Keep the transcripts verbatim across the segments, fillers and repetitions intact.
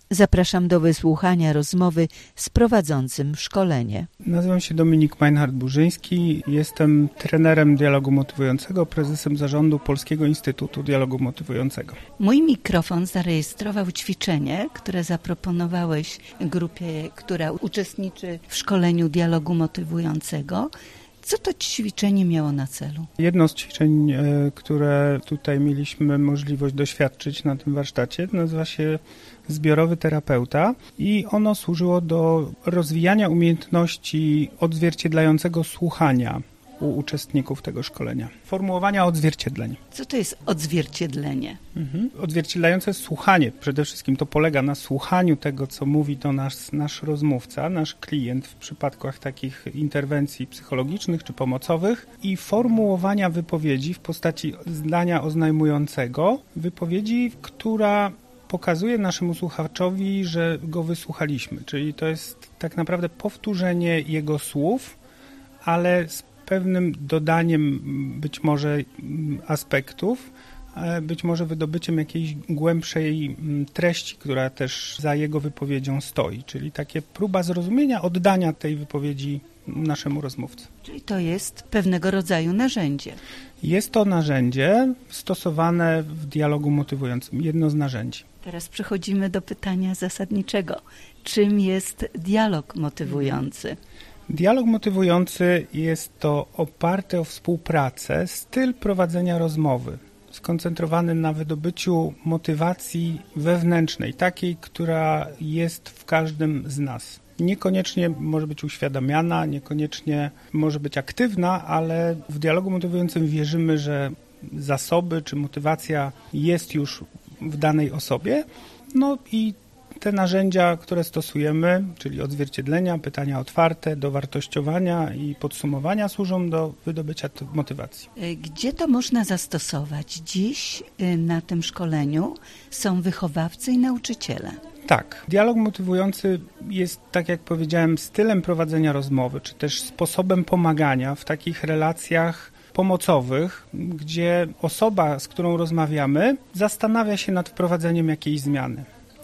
Zapraszam do wysłuchania rozmowy z prowadzącym szkolenie. Nazywam się Dominik Meinhard-Burzyński, jestem trenerem dialogu motywującego, prezesem zarządu Polskiego Instytutu Dialogu Motywującego. Mój mikrofon zarejestrował ćwiczenie, które zaproponowałeś grupie, która uczestniczy w szkoleniu dialogu motywującego. Co to ćwiczenie miało na celu? Jedno z ćwiczeń, które tutaj mieliśmy możliwość doświadczyć na tym warsztacie, nazywa się Zbiorowy terapeuta i ono służyło do rozwijania umiejętności odzwierciedlającego słuchania u uczestników tego szkolenia. Formułowania odzwierciedleń. Co to jest odzwierciedlenie? Mhm. Odzwierciedlające słuchanie. Przede wszystkim to polega na słuchaniu tego, co mówi do nas nasz rozmówca, nasz klient w przypadkach takich interwencji psychologicznych czy pomocowych i formułowania wypowiedzi w postaci zdania oznajmującego, wypowiedzi, która pokazuje naszemu słuchaczowi, że go wysłuchaliśmy. Czyli to jest tak naprawdę powtórzenie jego słów, ale z pewnym dodaniem być może aspektów, być może wydobyciem jakiejś głębszej treści, która też za jego wypowiedzią stoi. Czyli takie próba zrozumienia, oddania tej wypowiedzi naszemu rozmówcy. Czyli to jest pewnego rodzaju narzędzie. Jest to narzędzie stosowane w dialogu motywującym. Jedno z narzędzi. Teraz przechodzimy do pytania zasadniczego. Czym jest dialog motywujący? Dialog motywujący jest to oparty o współpracę, styl prowadzenia rozmowy, skoncentrowany na wydobyciu motywacji wewnętrznej, takiej, która jest w każdym z nas. Niekoniecznie może być uświadamiana, niekoniecznie może być aktywna, ale w dialogu motywującym wierzymy, że zasoby czy motywacja jest już w danej osobie. No i te narzędzia, które stosujemy, czyli odzwierciedlenia, pytania otwarte, dowartościowania i podsumowania służą do wydobycia motywacji. Gdzie to można zastosować? Dziś na tym szkoleniu są wychowawcy i nauczyciele. Tak. Dialog motywujący jest, tak jak powiedziałem, stylem prowadzenia rozmowy, czy też sposobem pomagania w takich relacjach pomocowych, gdzie osoba, z którą rozmawiamy, zastanawia się nad wprowadzeniem jakiejś zmiany.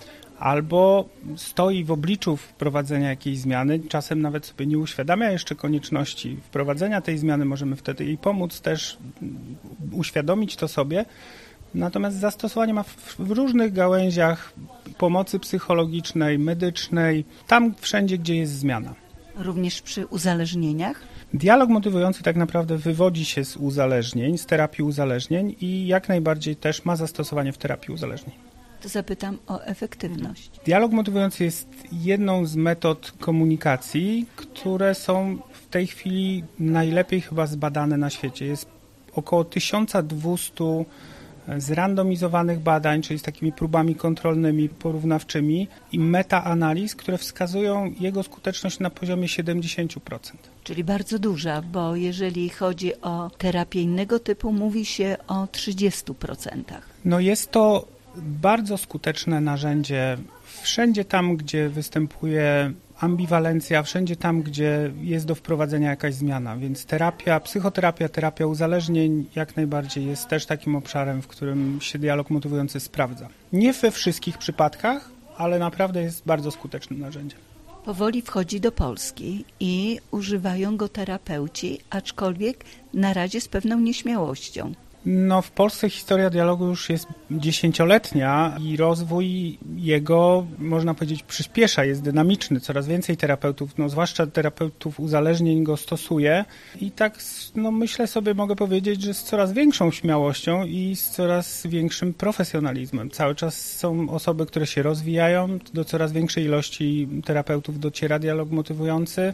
Albo stoi w obliczu wprowadzenia jakiejś zmiany, czasem nawet sobie nie uświadamia jeszcze konieczności wprowadzenia tej zmiany, możemy wtedy jej pomóc, też uświadomić to sobie. Natomiast zastosowanie ma w, w różnych gałęziach pomocy psychologicznej, medycznej, tam wszędzie, gdzie jest zmiana. Również przy uzależnieniach? Dialog motywujący tak naprawdę wywodzi się z uzależnień, z terapii uzależnień i jak najbardziej też ma zastosowanie w terapii uzależnień. To zapytam o efektywność. Dialog motywujący jest jedną z metod komunikacji, które są w tej chwili najlepiej chyba zbadane na świecie. Jest około tysiąc dwieście zrandomizowanych badań, czyli z takimi próbami kontrolnymi, porównawczymi i metaanaliz, które wskazują jego skuteczność na poziomie siedemdziesiąt procent. Czyli bardzo duża, bo jeżeli chodzi o terapię innego typu, mówi się o trzydziestu procentach. No jest to bardzo skuteczne narzędzie wszędzie tam, gdzie występuje ambiwalencja, wszędzie tam, gdzie jest do wprowadzenia jakaś zmiana, więc terapia, psychoterapia, terapia uzależnień jak najbardziej jest też takim obszarem, w którym się dialog motywujący sprawdza. Nie we wszystkich przypadkach, ale naprawdę jest bardzo skutecznym narzędziem. Powoli wchodzi do Polski i używają go terapeuci, aczkolwiek na razie z pewną nieśmiałością. No w Polsce historia dialogu już jest dziesięcioletnia i rozwój jego, można powiedzieć, przyspiesza, jest dynamiczny. Coraz więcej terapeutów, no zwłaszcza terapeutów uzależnień go stosuje i tak no myślę sobie, mogę powiedzieć, że z coraz większą śmiałością i z coraz większym profesjonalizmem. Cały czas są osoby, które się rozwijają, do coraz większej ilości terapeutów dociera dialog motywujący.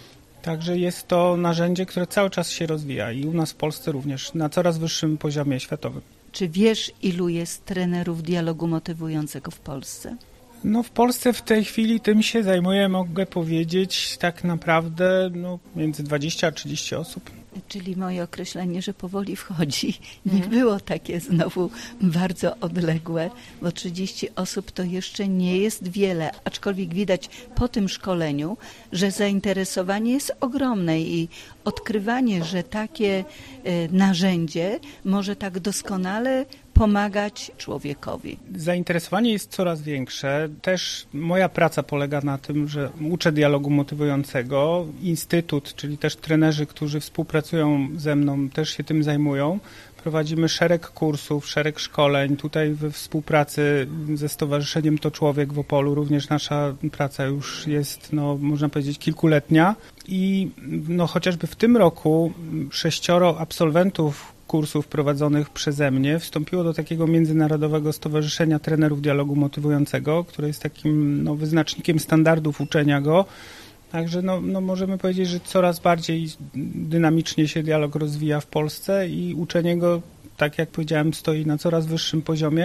Także jest to narzędzie, które cały czas się rozwija i u nas w Polsce również na coraz wyższym poziomie światowym. Czy wiesz, ilu jest trenerów dialogu motywującego w Polsce? No w Polsce w tej chwili tym się zajmuję, mogę powiedzieć, tak naprawdę no, między dwadzieścia a trzydzieści osób. Czyli moje określenie, że powoli wchodzi, nie było takie znowu bardzo odległe, bo trzydzieści osób to jeszcze nie jest wiele, aczkolwiek widać po tym szkoleniu, że zainteresowanie jest ogromne i odkrywanie, że takie narzędzie może tak doskonale pomagać człowiekowi. Zainteresowanie jest coraz większe. Też moja praca polega na tym, że uczę dialogu motywującego. Instytut, czyli też trenerzy, którzy współpracują ze mną, też się tym zajmują. Prowadzimy szereg kursów, szereg szkoleń. Tutaj we współpracy ze Stowarzyszeniem To Człowiek w Opolu również nasza praca już jest, no, można powiedzieć, kilkuletnia. I no, chociażby w tym roku sześcioro absolwentów kursów prowadzonych przeze mnie wstąpiło do takiego Międzynarodowego Stowarzyszenia Trenerów Dialogu Motywującego, które jest takim no, wyznacznikiem standardów uczenia go. Także no, no możemy powiedzieć, że coraz bardziej dynamicznie się dialog rozwija w Polsce i uczenie go, tak jak powiedziałem, stoi na coraz wyższym poziomie.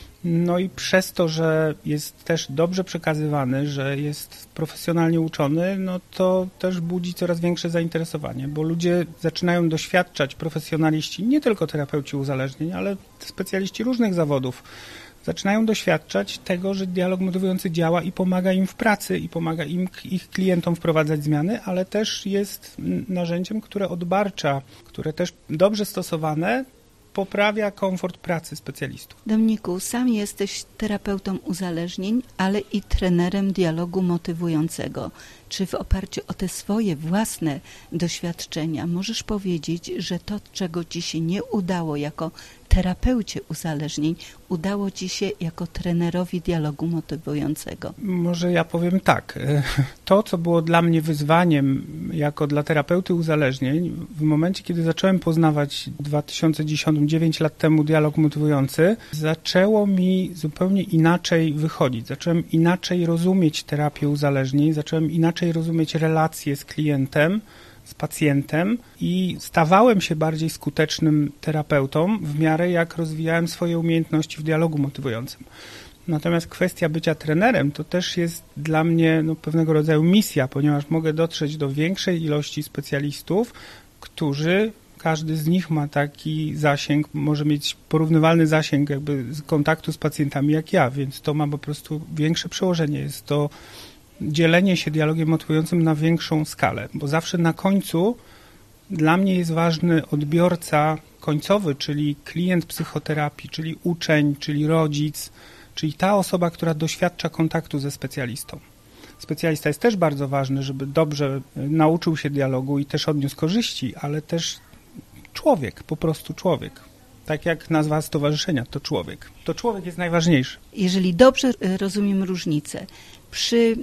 No i przez to, że jest też dobrze przekazywany, że jest profesjonalnie uczony, no to też budzi coraz większe zainteresowanie, bo ludzie zaczynają doświadczać, profesjonaliści, nie tylko terapeuci uzależnień, ale specjaliści różnych zawodów, zaczynają doświadczać tego, że dialog motywujący działa i pomaga im w pracy i pomaga im, ich klientom wprowadzać zmiany, ale też jest narzędziem, które odbarcza, które też dobrze stosowane poprawia komfort pracy specjalistów. Dominiku, sam jesteś terapeutą uzależnień, ale i trenerem dialogu motywującego. Czy w oparciu o te swoje własne doświadczenia możesz powiedzieć, że to, czego ci się nie udało jako terapeucie uzależnień, udało ci się jako trenerowi dialogu motywującego? Może ja powiem tak. To, co było dla mnie wyzwaniem jako dla terapeuty uzależnień, w momencie, kiedy zacząłem poznawać w dwa tysiące dziesiątym, dziewięć lat temu dialog motywujący, zaczęło mi zupełnie inaczej wychodzić. Zacząłem inaczej rozumieć terapię uzależnień, zacząłem inaczej rozumieć relacje z klientem, z pacjentem i stawałem się bardziej skutecznym terapeutą w miarę jak rozwijałem swoje umiejętności w dialogu motywującym. Natomiast kwestia bycia trenerem to też jest dla mnie no, pewnego rodzaju misja, ponieważ mogę dotrzeć do większej ilości specjalistów, którzy, każdy z nich ma taki zasięg, może mieć porównywalny zasięg jakby z kontaktu z pacjentami jak ja, więc to ma po prostu większe przełożenie. Jest to dzielenie się dialogiem motywującym na większą skalę, bo zawsze na końcu dla mnie jest ważny odbiorca końcowy, czyli klient psychoterapii, czyli uczeń, czyli rodzic, czyli ta osoba, która doświadcza kontaktu ze specjalistą. Specjalista jest też bardzo ważny, żeby dobrze nauczył się dialogu i też odniósł korzyści, ale też człowiek, po prostu człowiek. Tak jak nazwa stowarzyszenia, to człowiek. To człowiek jest najważniejszy. Jeżeli dobrze rozumiem różnicę, przy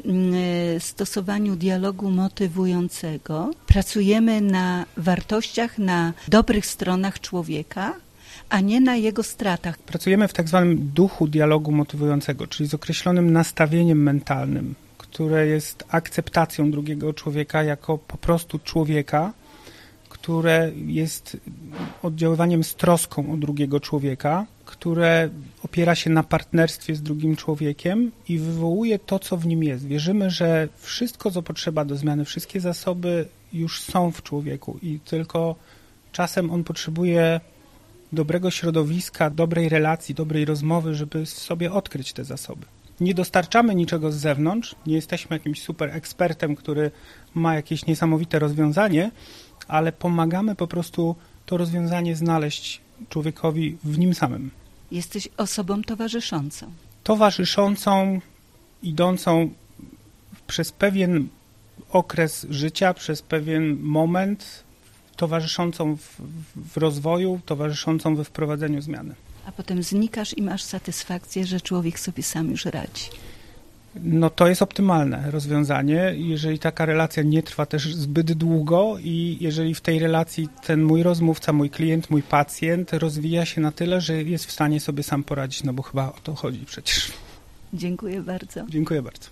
stosowaniu dialogu motywującego pracujemy na wartościach, na dobrych stronach człowieka, a nie na jego stratach. Pracujemy w tak zwanym duchu dialogu motywującego, czyli z określonym nastawieniem mentalnym, które jest akceptacją drugiego człowieka jako po prostu człowieka, które jest oddziaływaniem z troską o drugiego człowieka, które opiera się na partnerstwie z drugim człowiekiem i wywołuje to, co w nim jest. Wierzymy, że wszystko, co potrzeba do zmiany, wszystkie zasoby już są w człowieku i tylko czasem on potrzebuje dobrego środowiska, dobrej relacji, dobrej rozmowy, żeby w sobie odkryć te zasoby. Nie dostarczamy niczego z zewnątrz, nie jesteśmy jakimś super ekspertem, który ma jakieś niesamowite rozwiązanie, ale pomagamy po prostu to rozwiązanie znaleźć człowiekowi w nim samym. Jesteś osobą towarzyszącą. Towarzyszącą, idącą przez pewien okres życia, przez pewien moment, towarzyszącą w, w rozwoju, towarzyszącą we wprowadzeniu zmiany. A potem znikasz i masz satysfakcję, że człowiek sobie sam już radzi. No to jest optymalne rozwiązanie, jeżeli taka relacja nie trwa też zbyt długo i jeżeli w tej relacji ten mój rozmówca, mój klient, mój pacjent rozwija się na tyle, że jest w stanie sobie sam poradzić, no bo chyba o to chodzi przecież. Dziękuję bardzo. Dziękuję bardzo.